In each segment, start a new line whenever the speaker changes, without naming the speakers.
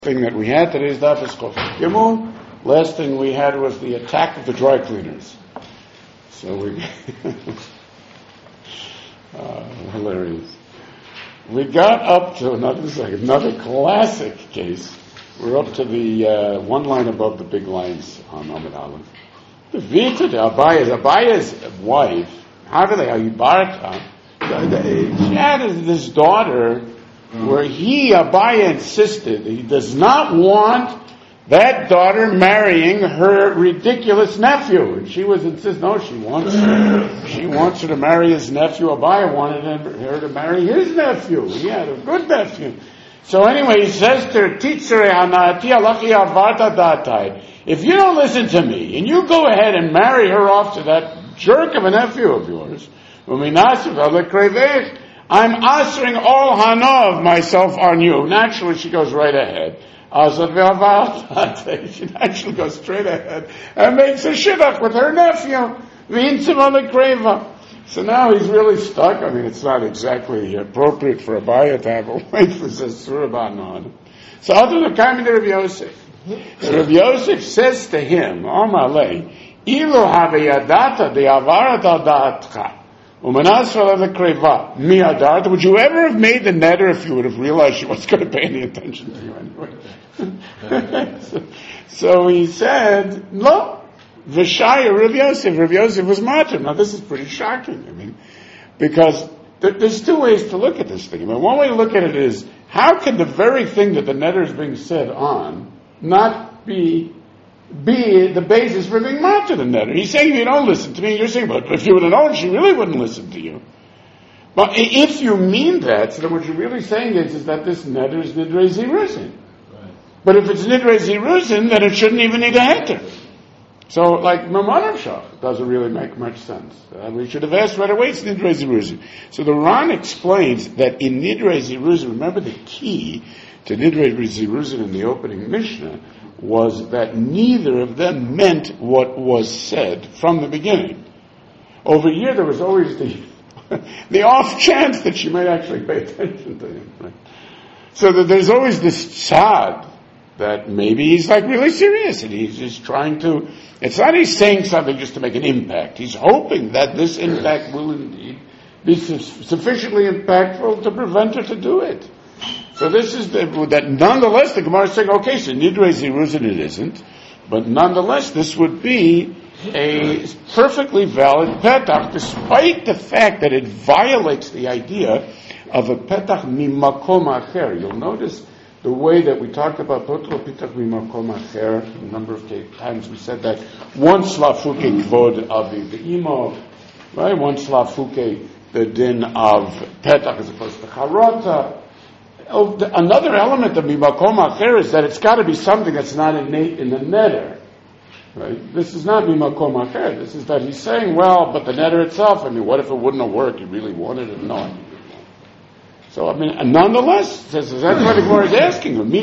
Thing that we had today's daf is Chofet Gimel. Last thing we had was the attack of the dry cleaners. So we hilarious. We got up to another classic case. We're up to the one line above the big lines on Amud Aleph. The Vita de Abaya's wife. How do they? Barta. She had this daughter. Where Abaya insisted he does not want that daughter marrying her ridiculous nephew. And she was insisting, no, she wants her to marry his nephew. Abaya wanted her to marry his nephew. He had a good nephew. So anyway, he says to her, if you don't listen to me, and you go ahead and marry her off to that jerk of a nephew of yours, I'm answering all hana of myself on you. Naturally, she goes right ahead. She naturally goes straight ahead and makes a shidduch with her nephew. So now he's really stuck. I mean, it's not exactly appropriate for Abaya to have a wife who says surah on. So other than coming to Rabbi Yosef. So Rabbi Yosef says to him, Amalei, Ilu havayadata de avarat al da'atcha. Would you ever have made the netter if you would have realized she wasn't going to pay any attention to you anyway? so he said, no. V'shaya Rabbi Yosef. Rabbi Yosef was martyr. Now this is pretty shocking. I mean, because there's two ways to look at this thing. I mean, one way to look at it is, how can the very thing that the netter is being said on not be the basis for being martyred in that? He's saying, you don't listen to me. You're saying, but if you would have known, she really wouldn't listen to you. But if you mean that, so then what you're really saying is that this netter is nidrei ziruzin. Right. But if it's nidrei ziruzin, then it shouldn't even need a heter. So, like Mammon Shah doesn't really make much sense. We should have asked right away, it's nidrei ziruzin. So the Ran explains that in nidrei ziruzin, remember the key to nidrei ziruzin in the opening Mishnah was that neither of them meant what was said from the beginning. Over here, there was always the off chance that she might actually pay attention to him. Right? So that there's always this tzad that maybe he's like really serious and he's just trying to. It's not he's saying something just to make an impact. He's hoping that this impact will indeed be sufficiently impactful to prevent her to do it. So this is that nonetheless the Gemara is saying, okay, so nidrei ziruzin it isn't, but nonetheless this would be a perfectly valid petach, despite the fact that it violates the idea of a petach mimakom acher. You'll notice the way that we talked about potro petach mimakom acher. A number of times we said that one slafuke kvod aviv the imo, right? One slafuke the din of petach as opposed to charota. Another element of mimakom acher is that it's got to be something that's not innate in the netter, right? This is not mimakom acher. This is that he's saying, well, but the netter itself. I mean, what if it wouldn't have worked? He really wanted it. No. So I mean, nonetheless, that's what the Gemara is asking him.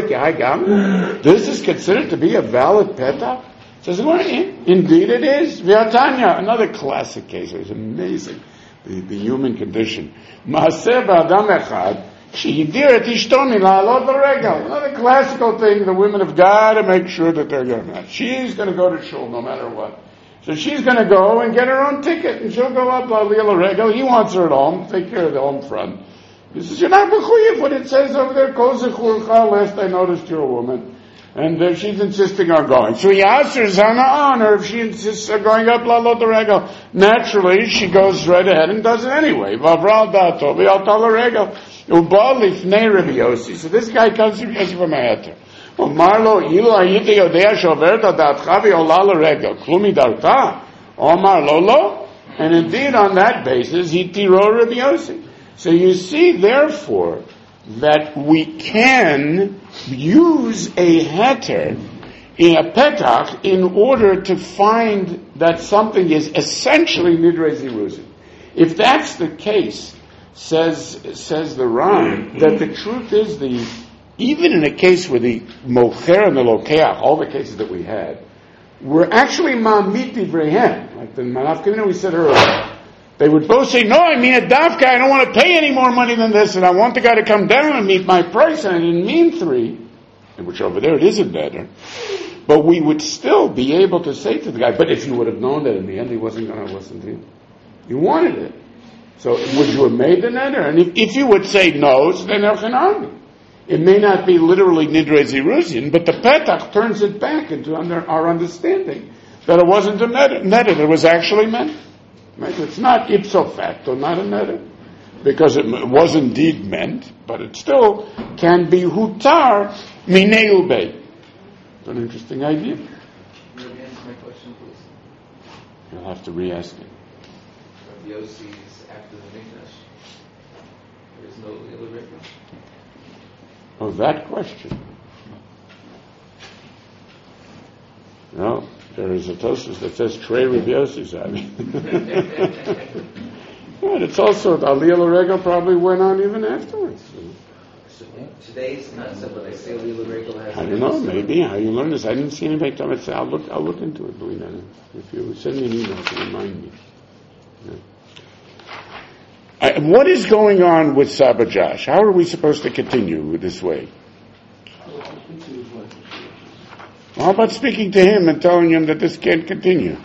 This is considered to be a valid petach. Says the Gemara, indeed it is. V'atanya, another classic case. It's amazing, the human condition. Maaseh ba'adam echad. Another classical thing, the women have got to make sure that they're going to. She's going to go to shul no matter what. So she's going to go and get her own ticket, and she'll go up La'aliyah Regel. He wants her at home, take care of the home front. He says, you're not b'chuyev, what it says over there, Kol zechurcha, last I noticed you're a woman. And she's insisting on going. So he asks her, Zana on her, if she insists on going up La'alot Regel. Naturally, she goes right ahead and does it anyway. Vavral dato, v'yalta Regel. So this guy comes to me from a heter. Marlo ilu ayite yodea shoverta datcha v'yola l'regel klumi darta. Omar lolo. And indeed, on that basis, he tiro Rabbi Yosef. So you see, therefore, that we can use a heter in a petach in order to find that something is essentially nidrei ziruzin. If that's the case, says the Ran, that the truth is even in a case where the mocher and the lokeach, all the cases that we had, were actually ma'amit divreihem, like the manafkamina we said earlier. They would both say, no, I mean a dafka, I don't want to pay any more money than this, and I want the guy to come down and meet my price, and I didn't mean 3. which over there it is a neder, but we would still be able to say to the guy, but if you would have known that in the end he wasn't going to listen to you, you wanted it. So would you have made the neder? And if you would say no, so then army. It may not be literally nidrei ziruzin, but the petach turns it back into our understanding that it wasn't a neder, it was actually meant. Right? It's not ipso facto, not a neder, because it was indeed meant, but it still can be hutar minei ubei. It's an interesting idea.
Can you answer my question, please?
You'll have to re-ask it.
Yossi's after the Mikdash. There is no Lila Reka.
Oh, that question. No, there is a Tosfos that says Trey Rav Yossi's. But it's also the Aliyah L'Regel probably went on even afterwards.
So today's not so, but I say Lila Reka has.
I don't know. Maybe how you learn this. I didn't see anybody tell me. I'll look into it, Louis. If you send me an email to remind me. Yeah. What is going on with Saba Josh? How are we supposed to continue this way? How about speaking to him and telling him that this can't continue?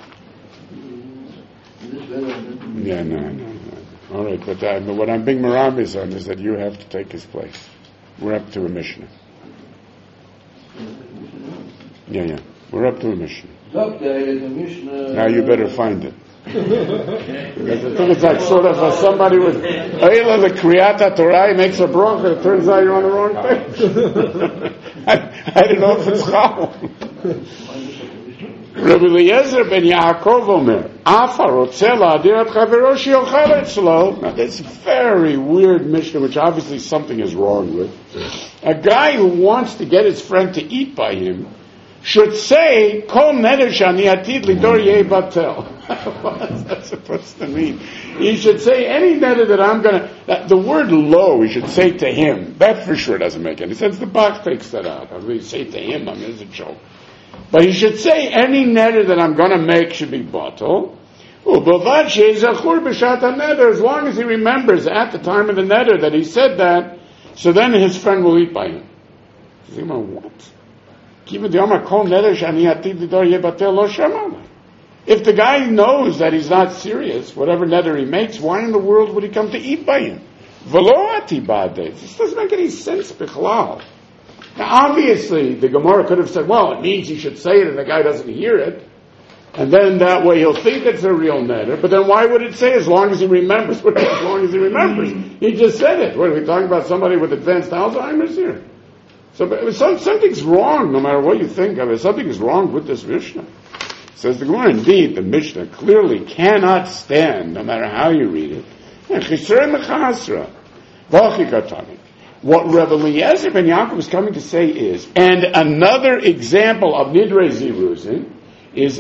Yeah, no. All right, but what I'm being maramis on is that you have to take his place. We're up to a Mishnah. Yeah. We're up to a Mishnah. Now you better find it. Because I think it's like sort of somebody with Eila the Kriyata Torah makes a bracha. It turns out you're on the wrong page. I don't know if it's Chal. Rabbi Eliezer ben Yaakov Omer, Afa rotzeh la'adir et chavero sheyochel etzlo. Now that's a very weird Mishnah, which obviously something is wrong with. A guy who wants to get his friend to eat by him should say, Kol neder shani atid lidor yeh batel. What's that supposed to mean? He should say, any neder that I'm going to... The word lo, he should say to him. That for sure doesn't make any sense. The Bach takes that out. I mean, say to him, I mean, it's a joke. But he should say, any neder that I'm going to make should be batel. As long as he remembers at the time of the neder that he said that, so then his friend will eat by him. What? If the guy knows that he's not serious, whatever neder he makes, why in the world would he come to eat by him? This doesn't make any sense, bichlal. Now, obviously, the Gemara could have said, well, it means he should say it and the guy doesn't hear it, and then that way he'll think it's a real neder, but then why would it say as long as he remembers? As long as he remembers. He just said it. What, are we talking about somebody with advanced Alzheimer's here? So something's wrong, no matter what you think of it. Something is wrong with this Mishnah. Says the Gemara, indeed, the Mishnah clearly cannot stand, no matter how you read it. What Rebbe Eliezer ben Yaakov is coming to say is, and another example of Nidrei Ziruzin is,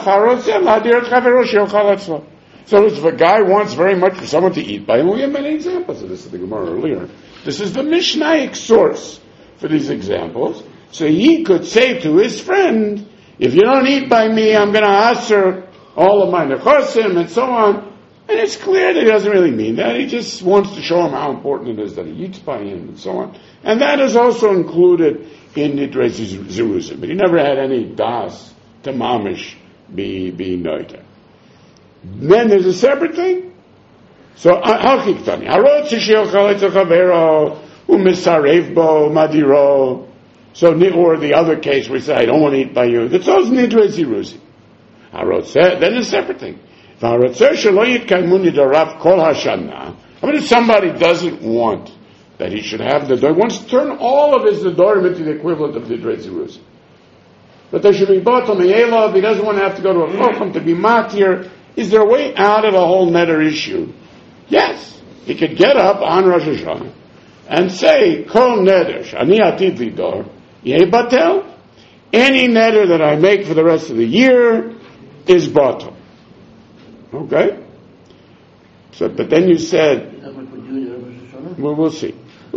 so if a guy wants very much for someone to eat by him, we have many examples of this in the Gemara earlier. This is the Mishnaic source for these examples. So he could say to his friend, if you don't eat by me, I'm going to answer all of my nechosim and so on. And it's clear that he doesn't really mean that. He just wants to show him how important it is that he eats by him and so on. And that is also included in Nidrei Ziruzin. But he never had any das to mamish be noider. Then there's a separate thing. So, Hachiktani. Harot shishiochal etzel chavero u'misarev bo madiro. So, or the other case where he said, I don't want to eat by you. That's also Nidrei Ziruzin. Then there's a separate thing. How about if somebody doesn't want that he should have the door, wants to turn all of his nedarim into the equivalent of the Nidrei Ziruzin. But there should be batel me'elav, he doesn't want to have to go to a chacham to be matir. Is there a way out of the whole neder issue? Yes. He could get up on Rosh Hashanah and say, Kol neder, shani atid lidor, yeh batel. Any neder that I make for the rest of the year is batel. Okay? So, but then you said, well, we'll see.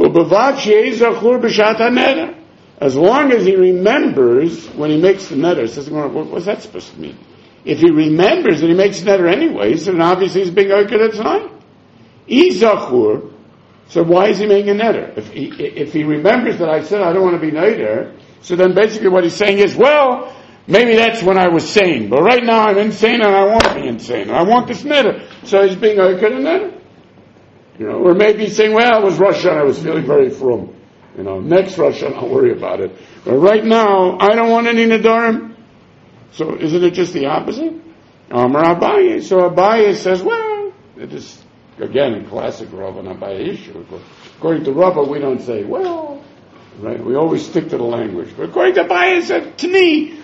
As long as he remembers when he makes the neder, says, what's that supposed to mean? If he remembers and he makes the neder anyways, then obviously he's being oiked at tonight. So why is he making a neder? If he remembers that I said I don't want to be neder, So then basically what he's saying is, well, maybe that's when I was sane, but right now I'm insane and I want to be insane. And I want this neder. So he's being oiked and neder. Or maybe he's saying, well, it was Rosh Hashanah, I was feeling very frum. Next Rosh Hashanah, I'll worry about it. But right now, I don't want any nedarim. So isn't it just the opposite? Amar Abaye. So Abaye says, well, it is, again, a classic Rav and Abaye issue. According to Rav, we don't say, well, right? We always stick to the language. But according to Abaye, it said, Tni,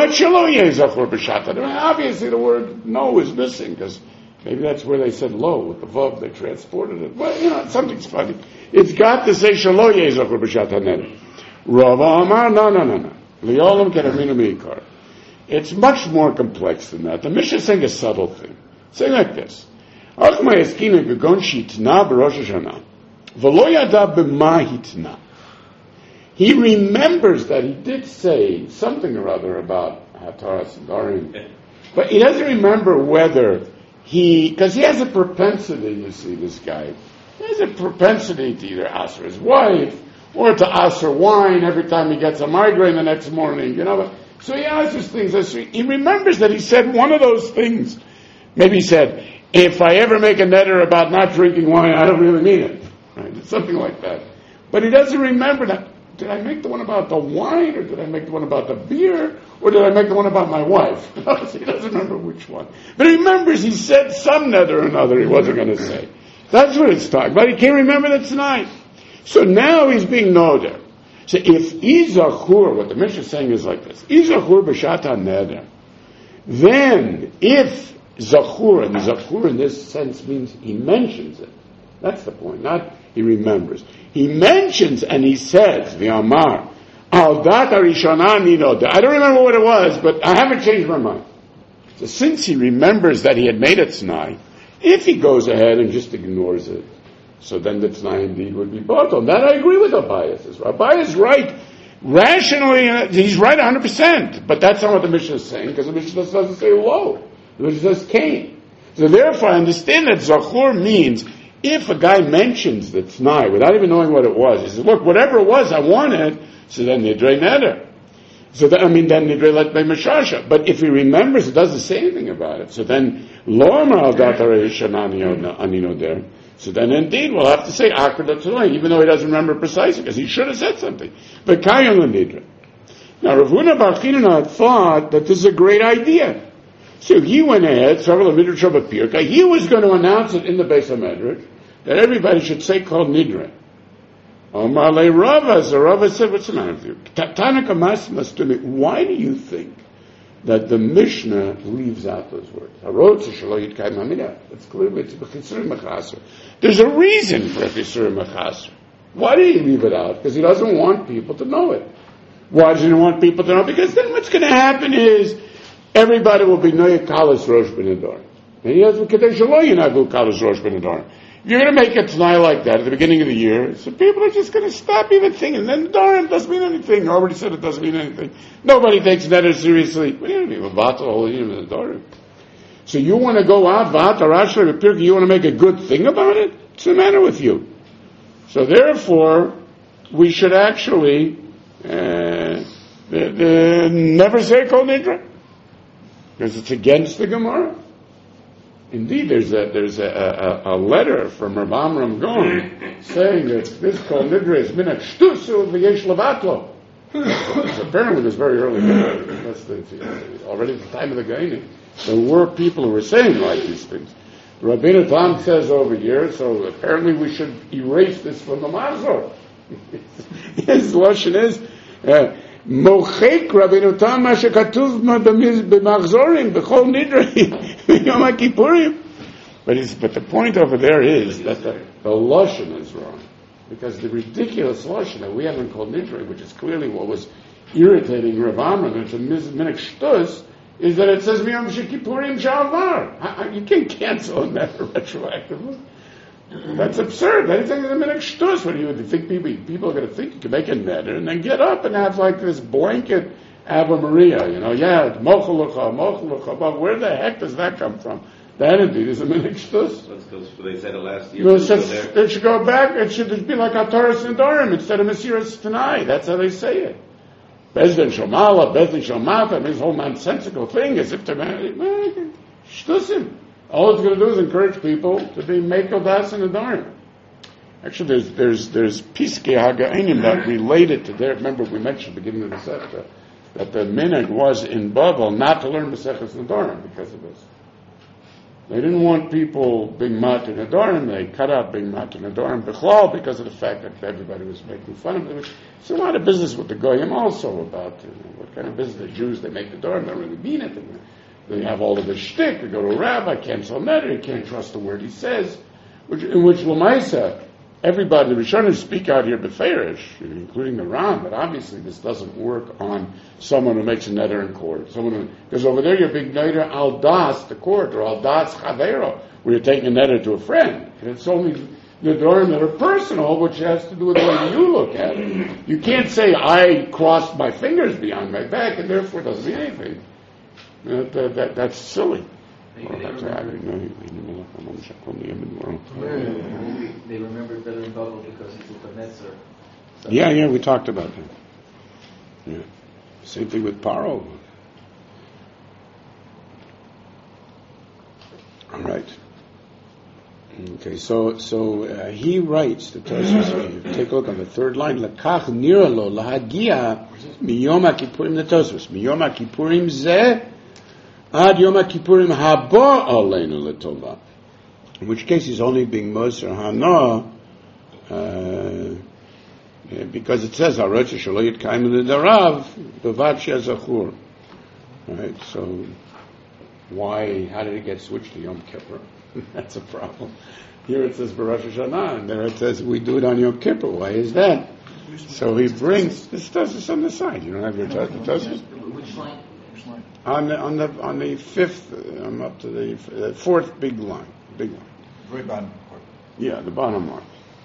obviously the word no is missing, because maybe that's where they said lo, with the vav, they transported it. Well, something's funny. It's got to say shalo yezachor b'shat haneder. Rav Amar, no. Li'olam keraminu meikar. It's much more complex than that. The Mishnah is saying a subtle thing. It's saying like this. Achma yeskina begon shitna b'rosh Hashanah. V'lo yada b'ma hitna. He remembers that he did say something or other about Hataras and Darim, but he doesn't remember whether because he has a propensity, you see, this guy. He has a propensity to either answer his wife, or to answer wine every time he gets a migraine the next morning, So he answers things. He remembers that he said one of those things. Maybe he said, if I ever make a neder about not drinking wine, I don't really mean it. Right? It's something like that. But he doesn't remember that. Did I make the one about the wine, or did I make the one about the beer, or did I make the one about my wife? He doesn't remember which one. But he remembers he said some neder or another he wasn't going to say. That's what it's talking about. He can't remember that tonight. So now he's being noder. So if Izachur, what the Mishnah is saying is like this, Izachur b'shat neder, then if Zachur, and Zachur in this sense means he mentions it. That's the point, not he remembers. He mentions and he says, V'amar, al dat harishana ninoder. I don't remember what it was, but I haven't changed my mind. So since he remembers that he had made a t'nai, if he goes ahead and just ignores it, so then the t'nai indeed would be bottom. That I agree with Abaye. Abaye is right. Rationally, he's right 100%. But that's not what the Mishnah is saying, because the Mishnah doesn't say lo. The Mishnah says Cain. So therefore, I understand that Zachor means if a guy mentions the t'nai without even knowing what it was, he says, look, whatever it was, I want it, so then nidrei neder. So then nidrei let by mashasha. But if he remembers, it doesn't say anything about it. So then, lo amar al dat harishana anino there. So then indeed we'll have to say akar t'nai, even though he doesn't remember precisely, because he should have said something. But kayon l'nidrei. Now Rav Huna bar Chinna thought that this is a great idea. So he went ahead, he was going to announce it in the Beis HaMedrash, that everybody should say called Nidre. Omar le Rava, so Rava said, what's the matter with you? Tanaka Masmas to me, why do you think that the Mishnah leaves out those words? It's clearly it's B'chisurim Mechaser. There's a reason for B'chisurim Mechaser. Why did he leave it out? Because he doesn't want people to know it. Why doesn't he want people to know? Because then what's going to happen is everybody will be Noyek Kalas Rosh B'Nedar. And he has a Kedei Shelo Yinagu Kalas Rosh B'Nedar. If you're going to make a t'nai like that at the beginning of the year, so people are just going to stop even thinking. Then Darim doesn't mean anything. I already said it doesn't mean anything. Nobody takes neder seriously. What do you mean? V'ata holim in the Darim. So you want to go out, v'ata rashler v'pirka, you want to make a good thing about it? What's the matter with you? So therefore, we should actually never say kol nidra, because it's against the Gemara. Indeed, there's a letter from Rav Amram Gaon saying that this kol nidra is minat shtusu v'yesh levatlo. Apparently, it was very early. Already at the time of the Gaonim, there were people who were saying like these things. Rabbeinu Tam says over here, so apparently we should erase this from the Mazor. His lashon is mochek Rabbeinu Tam ma shekatuv b'machzorim b'chol nidrei b'yom HaKippurim. But the point over there is that the lashon is wrong, because the ridiculous lashon that we haven't called nidrei, which is clearly what was irritating Rav Amram, it's a minhag shtus, is that it says Miyam Shekippurim Shavar. You can't cancel a matter retroactively. That's absurd. That's a minhag shtus. What do you think people are going to think? You can make a netter and then get up and have like this blanket Ave Maria, mochalucha, but where the heck does that come from? That indeed is a minhag shtus.
They said it last year.
It should go back. It should be like Ataras Nedarim instead of Mesiras Tanai. That's how they say it. Bezdin Shomala, Bezdin Shomata, this whole nonsensical thing as if they're shtusim. All it's going to do is encourage people to be Mekel Das and Adarim. Actually, there's Piskei Haga'anim that related to there. Remember, we mentioned at the beginning of the Sefta that the minhag was in Babel not to learn Maseches Nedarim because of this. They didn't want people being Matan Nedarim. They cut out being Matan Nedarim Bichlal because of the fact that everybody was making fun of them. It's a lot of business with the Goyim also about what kind of business the Jews, they make Nedarim, they don't really mean it. They have all of this shtick. They go to a rabbi, can't sell neder, you can't trust the word he says. In which Lamaisa, everybody, the Rishonim speak out here beferish, including the Ram, but obviously this doesn't work on someone who makes a neder in court. Because over there you're being neder al das, the court, or al das chavero, where you're taking a neder to a friend. And it's only nedarim that are personal, which has to do with the way you look at it. You can't say, I crossed my fingers behind my back, and therefore it doesn't mean anything. That's silly.
They remember it better in Babel because he took a Netzer.
Yeah, we talked about that. Yeah. Same thing with Paro. All right. Okay, so he writes the Tosfos. Take a look on the third line. Lakach nira lo lahagia miyom HaKippurim the Tosfos. Miyom HaKippurim zeh ad Yom HaKippurim haba aleinu letova. In which case he's only being Moser Hana because it says Harotcha Shelo Yitkayim L'Darav B'vad She'azachur. Right. So how did it get switched to Yom Kippur? That's a problem. Here it says B'Rosh Hashanah, and there it says we do it on Yom Kippur. Why is that? So he brings this Tosfos on the side. You don't have your Tosfos?
Which line?
On the fifth, I'm up to the fourth big line.
Very bottom part.
Yeah, the bottom line.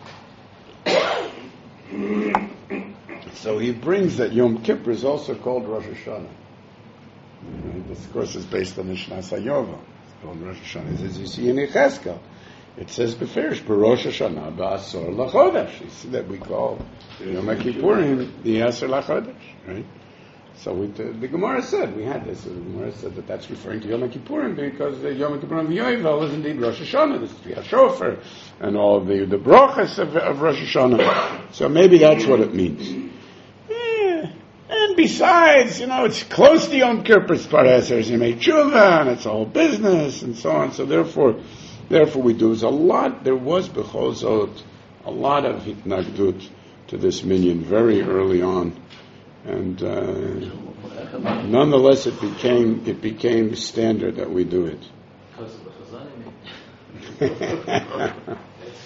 So he brings that Yom Kippur is also called Rosh Hashanah. And this, of course, is based on the Shnas HaYovel. It's called Rosh Hashanah. As you see in Yechezkel, it says beferish B'Rosh Hashanah Ba'asor L'Chodesh. You see that we call Yom Kippurim the Asor L'Chodesh, right? So the Gemara said, we had this, the Gemara said that that's referring to Yom Kippurim because the Yom Kippurim Yovel is indeed Rosh Hashanah, this is the Shofar, and all the brachas of Rosh Hashanah. So maybe that's what it means. And besides, it's close to Yom Kippur's Pareser, you make tshuva, and it's all business, and so on. So therefore we do. There was Bechol a lot of hitnagdut to this minyan very early on. And nonetheless, it became standard that we do it.
Because of the Chazanim.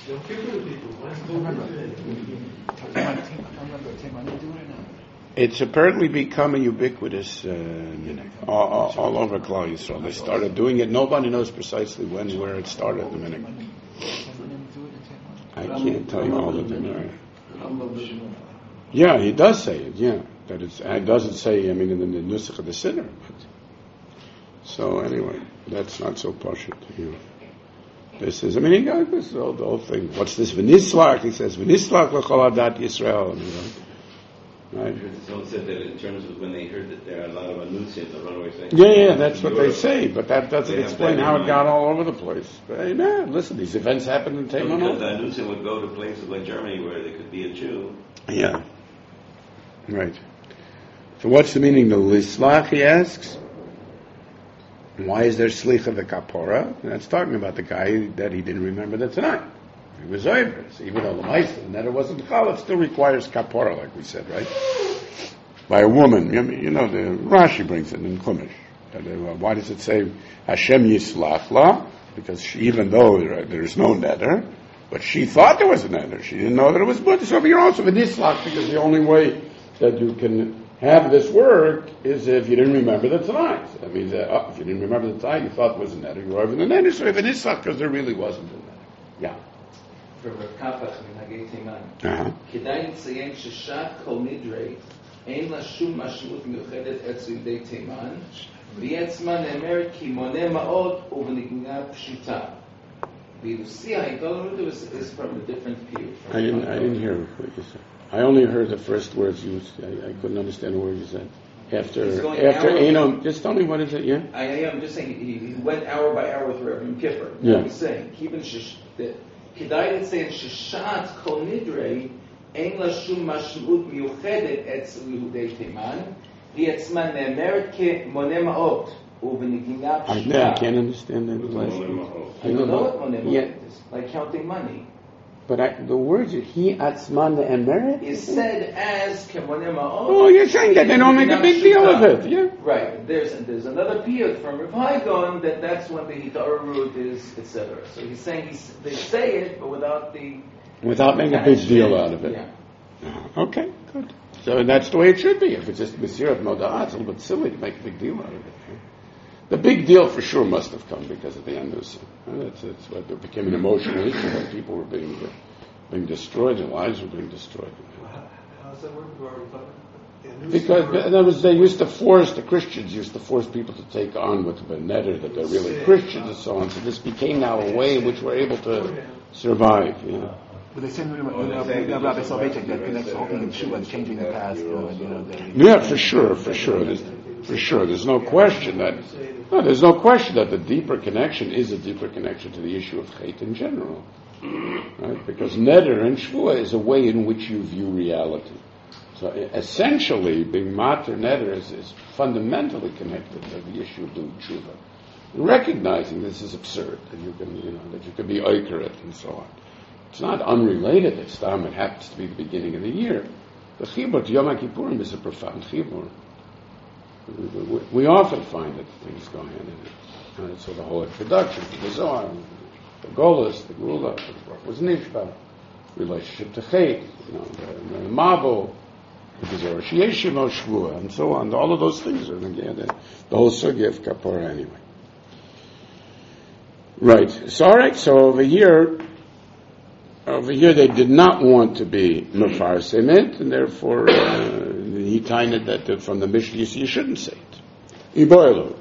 It's apparently become a ubiquitous all over Klal Yisrael. They started doing it. Nobody knows precisely when, where it started. The minute. I can't tell you all of them. Yeah, he does say it. Yeah. That it doesn't say, in the Nusach of the Sinner. So anyway, that's not so partial. This is, this is the whole thing. What's this? V'nislach, he says, V'nislach l'chol adat Yisrael. Right?
Someone said that in terms of when they heard that there are a lot of anunciants, the runaway saying.
Yeah, that's what they say, but that doesn't explain how it got all over the place. But, hey, man, listen, these events happened in Teiman.
Because the anunciant would go to places like Germany where there could be a Jew.
Yeah. Right. So what's the meaning of Lislach, he asks? Why is there Slicha v'Kapora? That's talking about the guy that he didn't remember the tonight. He was over. So even though the Meister, and that it wasn't Chal, it still requires Kapora, like we said, right? By a woman. The Rashi brings it in Chumash. Why does it say Hashem Yislach La? Because even though there's no neder, but she thought there was a neder. She didn't know that it was Buddha. So you're also V'nislach, because the only way that you can have this work is if you didn't remember the tonight. So that means that if you didn't remember the tonight, you thought it was a neder, you were over the neder. So if it is because there really wasn't a neder. Yeah.
For Rav Kapach, Minhagei Teiman. כדאי לציין ששעת כל נדרי אין לה שום משמעות מיוחדת אצל יהודי תימן, והיא עצמה נאמרת כי מונה מאוד ובנגינה פשוטה. ואילו שיא ההתגלות is from a different view.
I didn't hear what you said. I only heard the first words used. I couldn't understand a word you said. After Einom, just tell me what is it, yeah?
I am just saying, he went hour by hour with Rabbi Kippur.
Yeah.
He's saying, Kedai say Shishat Kol Nidrei, Ein La Shum Mashmut Miuchedet Etzel Yehudei Teiman, V'etzman Ne'emeret Ke Moneh Ma'ot, U'v'niginat
I can't understand that last word.
I don't know what Moneh Ma'ot is, like counting money.
But the words he atzman ne'emeret
is said as Kemoneh Ma'ot.
Oh, you're saying that they don't make a big deal of it, yeah?
Right. There's another piyut from Rav Haigon that's when the Hitara root is, etc. So he's saying they say it, but without making
a big deal out of it.
Yeah.
Okay, good. So that's the way it should be. If it's just Mesirat Moda'ah, it's a little bit silly to make a big deal out of it. The big deal for sure must have come because of the Anusim. That's what it became an emotional issue when people were being destroyed, their lives were being destroyed.
How's that word?
Because in other words, the Christians used to force people to take on with the neder that they're really Christians and so on. So this became now a way in which we're able to survive. Yeah.
But they say Rabbi Soloveitchik that connects hoping and Shua and changing the past.
Yeah, for sure. There's no question that the deeper connection is a deeper connection to the issue of Chet in general. Right? Because Neder and Shvua is a way in which you view reality. So essentially, being Mater Neder is fundamentally connected to the issue of doing Tshuva. Recognizing this is absurd, that you can be Oikaret and so on. It's not unrelated this time, it happens to be the beginning of the year. The Chibur to Yom HaKippurim is a profound Chibur. We often find that things go hand in hand. So the whole introduction to the Zohar, the Golas, the Gula, what was Nishba, relationship to Chet, the Mabul, the Zohar Shiyeshimo Shvua, and so on. All of those things are together. The whole sugya of Kappara anyway. Right. So over here they did not want to be Mefarsim it, and therefore he tied that from the Mishnah you shouldn't say it. Iboilu.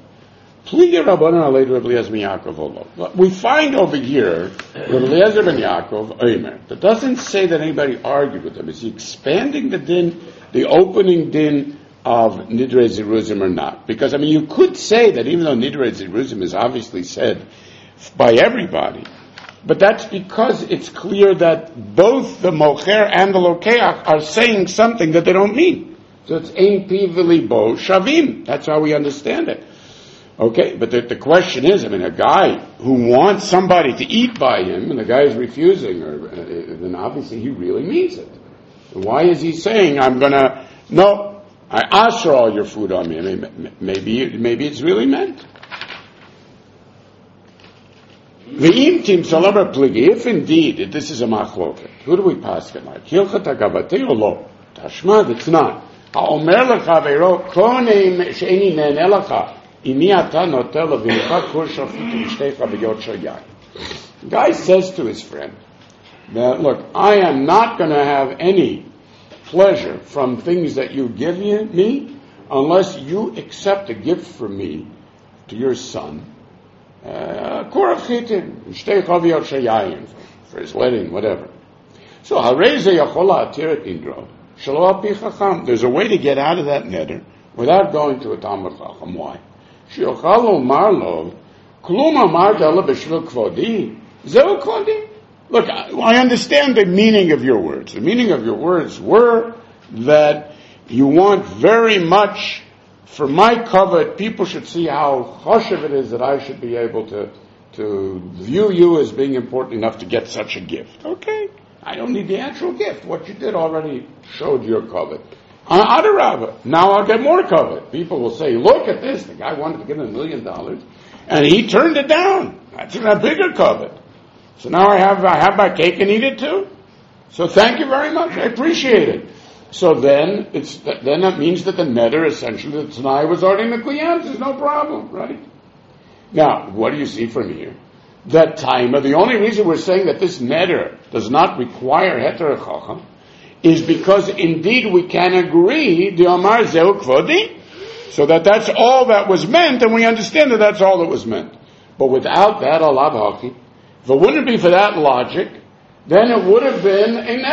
We find over here Rabbi Eliezer ben Yaakov Omer that doesn't say that anybody argued with him. Is he expanding the din, the opening din of Nidrei Zeruzim or not? Because you could say that even though Nidrei Zeruzim is obviously said by everybody, but that's because it's clear that both the Mocher and the Lokeach are saying something that they don't mean. So it's Ein Pi V'Libo Shavim. That's how we understand it. Okay, but the question is, a guy who wants somebody to eat by him, and the guy is refusing, then obviously he really means it. Why is he saying, I ask for all your food on me? Maybe it's really meant. If indeed this is a machloket, who do we pass it like? Hilchat HaGavatei or lo? Tashmad, it's not. Ha'omer lecha ve'ro konem she'eni ne'ene lecha. The guy says to his friend that, look, I am not going to have any pleasure from things that you give me unless you accept a gift from me to your son, for his wedding, whatever. So there's a way to get out of that neder without going to a Talmud Chacham. Why? Look, I understand the meaning of your words. The meaning of your words were that you want very much, for my covet, people should see how choshev it is that I should be able to view you as being important enough to get such a gift. Okay, I don't need the actual gift. What you did already showed your covet. Adarabba, now I'll get more covet. People will say, look at this, the guy wanted to give him $1 million, and he turned it down. That's a bigger covet. So now I have my cake and eat it too. So thank you very much, I appreciate it. So then that means that the neder, essentially, the Tanai was already in the Qiyam, there's no problem, right? Now, what do you see from here? That time, the only reason we're saying that this neder does not require heter chacham is because indeed we can agree, the Amar Zeu Kvodi, so that's all that was meant, and we understand that that's all that was meant. But without that, alav haki, if it wouldn't be for that logic, then it would have been a neder.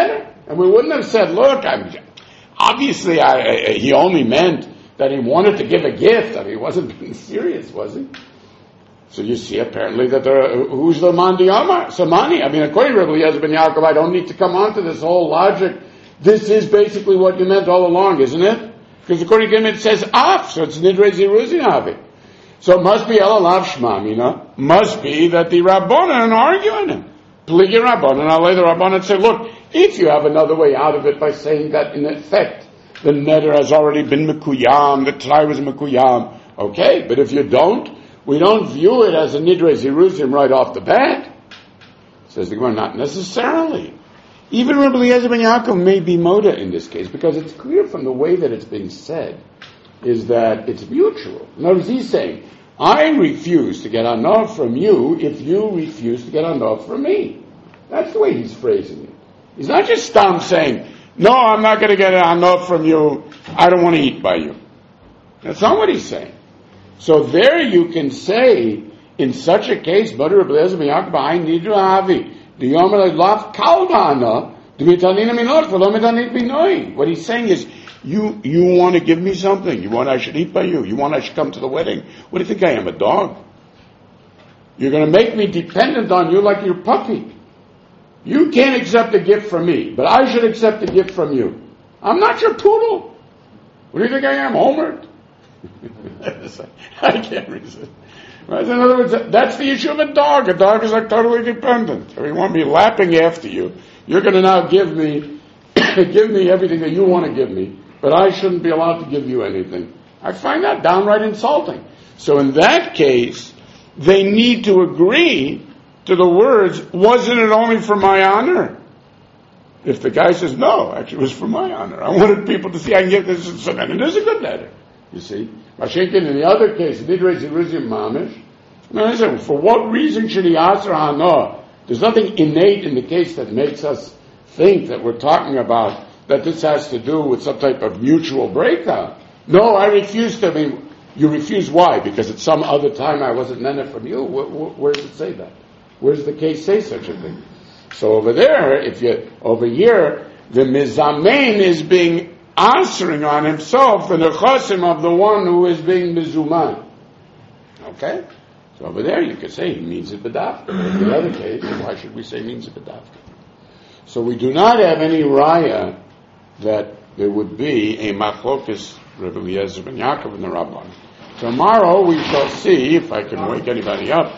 And we wouldn't have said, look, obviously he only meant that he wanted to give a gift. I mean, he wasn't being serious, was he? So you see apparently that who's the Mandi Amar? Samani. I mean, according to Rabbi Eliezer ben Yaakov, I don't need to come on to this whole logic. This is basically what you meant all along, isn't it? Because according to him it says af, so it's Nidre Ziruzin Avi. So it must be Elalav Shmamina. Must be that the Rabbanan are arguing him. Pligi Rabbanan. I'll lay the Rabbanan say, look, if you have another way out of it by saying that in effect the neder has already been Mekuyam, the T'rai was Mekuyam, okay, but if you don't, we don't view it as a Nidre Ziruzim right off the bat. Says the Gemara, not necessarily. Even Rabbi Eliezer ben Yaakov may be moda in this case, because it's clear from the way that it's being said, is that it's mutual. In other words, he's saying, I refuse to get enough from you if you refuse to get enough from me. That's the way he's phrasing it. He's not just saying, no, I'm not going to get enough from you, I don't want to eat by you. That's not what he's saying. So there you can say, in such a case, but Rabbi Eliezer ben Yaakov, I need to have it. The Yomer Lav Kalvana, the Mitanina Minot, the Lomitanit Binoy. What he's saying is, you want to give me something. You want I should eat by you. You want I should come to the wedding. What do you think I am, a dog? You're going to make me dependent on you like your puppy. You can't accept a gift from me, but I should accept a gift from you. I'm not your poodle. What do you think I am, Homer? I can't resist. Right? In other words, that's the issue of a dog. A dog is like totally dependent. If you want me lapping after you, you're going to now give me everything that you want to give me, but I shouldn't be allowed to give you anything. I find that downright insulting. So in that case, they need to agree to the words, wasn't it only for my honor? If the guy says, no, actually it was for my honor. I wanted people to see I can get this, so then it is a good letter. You see? Mashenkin, in the other case, Nidre Ziruzim Mamish, no, for what reason should he answer Hano? There's nothing innate in the case that makes us think that we're talking about that this has to do with some type of mutual breakdown. No, I refuse to. I mean, you refuse why? Because at some other time I wasn't meant from you. Where does it say that? Where does the case say such a thing? So over there, over here, the Mizamein is being answering on himself the nechosim of the one who is being mizuman. Okay? So over there you could say he means it b'dafka. In the other case, why should we say means it b'dafka? So we do not have any raya that there would be a machlokas Rabbi Eliezer ben Yaakov and the Rabban. Tomorrow we shall see, if I can wake anybody up.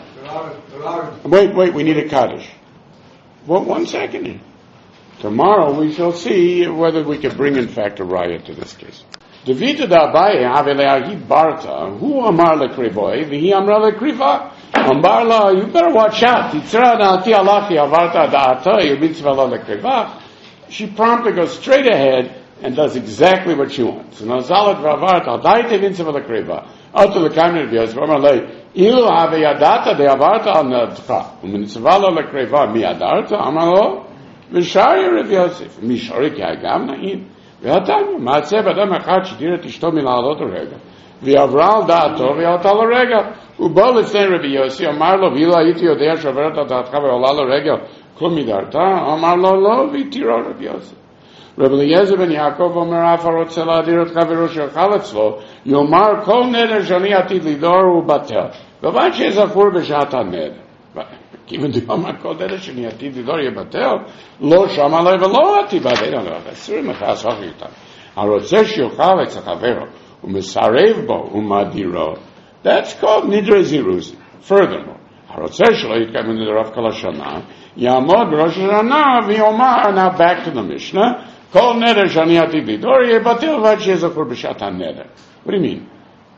Wait, we need a kaddish. Well, 1 second here. Tomorrow we shall see whether we can bring in fact a raya to this case. Devita da Abaye aveleagi barta hu amar lekrivoy v'hi amra lekriva amar la you better watch out titzra na'ati alachi avarta da'ata you mitzvah la lekriva. She promptly goes straight ahead and does exactly what she wants. Nazalat v'avarta daite mitzvah lekriva auto lekamin v'yaz v'amar le ilu aveyadata de avarta al nadcha u'mitzvah la lekriva miyadarta amar lo v'shari Rav Yosef mishari ki agam na'in ועתנו, מעצב אדם אחד שתראה את אשתו מלעלות הרגע, ועברה על דעתו ועלתה לרגע, הוא בא לפני רבי יוסי, אמר לו, ואילו הייתי יודע שעוברת על דעתך ועולה לרגע, כלום מדעתה, אמר לו, לא, והתירו רבי יוסי. רבי אליעזר בן יעקב אומר, אף הרוצה להדיר את חברו שיאכל אצלו, יאמר, כל נדר שאני עתיד לדור הוא בטל, ובד שזכור בשעת הנדר. even the Yom HaKodesh שאני עתיד לדור יהיה בטל, לא שם עלי ולא עתיד בעדיין עליו. אסורים לך לעשות איתם. הרוצה שיוכל אצל חברו, ומסרב בו ומדירו, that's called נדרי זירוז. Furthermore, הרוצה שלא יתקיים נדריו כל השנה, יעמוד בראש השנה ויאמר, now back to the Mishnah, כל נדר שאני עתיד לדור יהיה בטל ועד שיהיה זכור בשעת הנדר. What do you mean?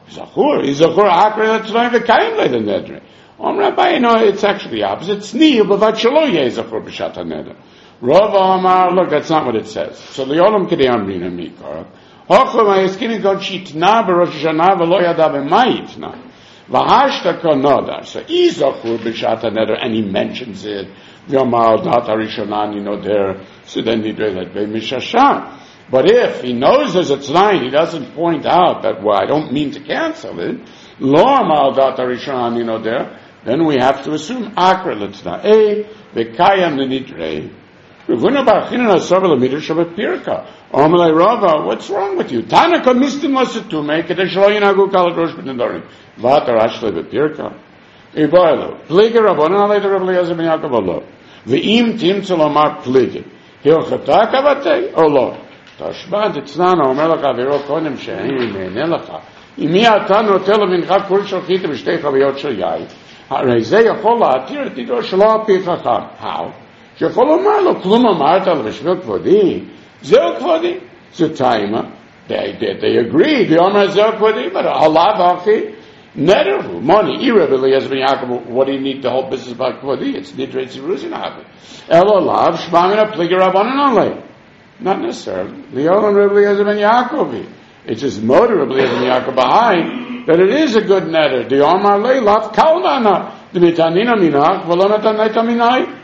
זכור עקרי לצלויים וקיים ליד הנדרי. Rabbi, it's actually the opposite. Tzniyu b'vat shelo yeh zachor b'shat haneder. Rav Amar, look, that's not what it says. So the Olam Kedei Amrina Mikar. Hochom ha'yeskini gon shitna b'rosh Hashanah v'lo yada b'ma yitna. V'hashta konodar. So he zachor b'shat haneder, and he mentions it. V'yomar dat harishonah ninoder. So then he does that b'mishashah. But if he knows there's a tznayin, he doesn't point out that, well, I don't mean to cancel it. Lo amar dat harishonah ninoder. Then we have to assume akra l'tna'eh v'kayam l'nidrei Ravuna bar Chinan asav l'midah shabapirka. Omelei Rava, what's wrong with you? Tanaka mistim lasatume kedesh lo yinagu kal rosh b'nedarim. Vatar ashlei b'pirka. Iboilo. Pliga Rabbanan alei the Rabbi Eliezer ben Yaakov alo. V'im timtzu lomar pliga. Hilchata kavatei or lo. Tashbad etznan omer lach aviro kodem she'eni me'eneh lacha. Imi ata notel mincha kol shachita b'shtei chaviyot shel yayin. Harei zeh yachol la'atir et nidro shelo al pi chacham. How? שיכול לומר לו, כלום אמרת על בשביל כבודי, זהו כבודי. זה טיימה, they agree, they אומר זהו כבודי, but עליו אחי, נדר הוא, מוני, עירה בליעזר בן יעקב, what do you need the whole business about כבודי? It's נדרי צירוזין אחי. אלו עליו, שמע מן הפליגי רבנן עלי. Not necessarily. ליאון רב ליעזר בן יעקב. It's just motor רב ליעזר בן יעקב behind, that it is a good neder. The Omar lei, lav kalvana, the mitanina minach, ולא נתנית מינai.